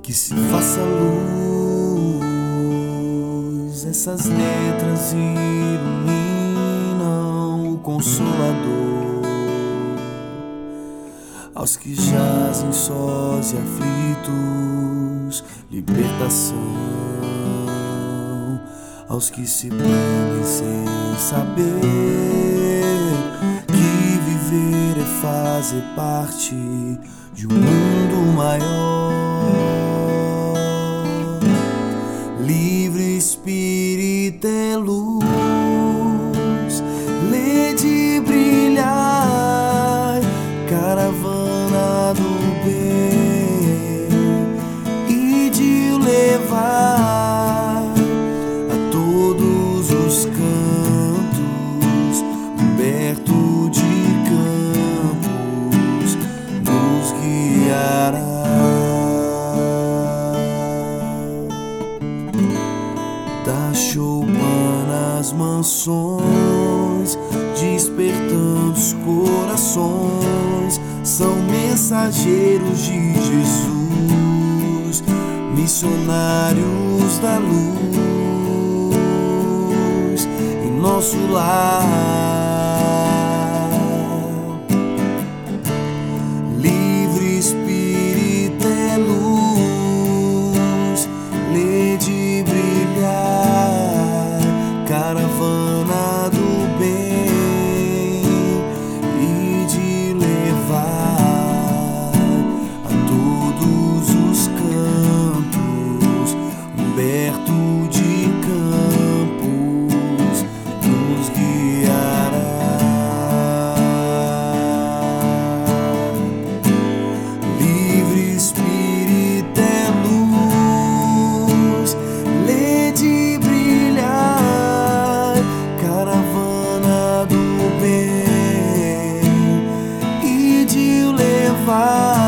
Que se faça luz, essas letras iluminam o Consolador. Aos que jazem sós e aflitos, libertação. Aos que se prendem sem saber que viver é fazer parte de um mundo maior. Livre espírito é luz, lede brilhar, caravana do bem, e de o levar a todos os cantos, coberto de campos, nos guiará. Da choupana as mansões, despertando os corações, são mensageiros de Jesus, missionários da luz em nosso lar. Livre espírito é luz, lede brilhar, caravana do bem, e de levar a todos os cantos, coberto de campos, nos guiará. Livre espírito é luz, lede brilhar, caravana do bem, e de o levar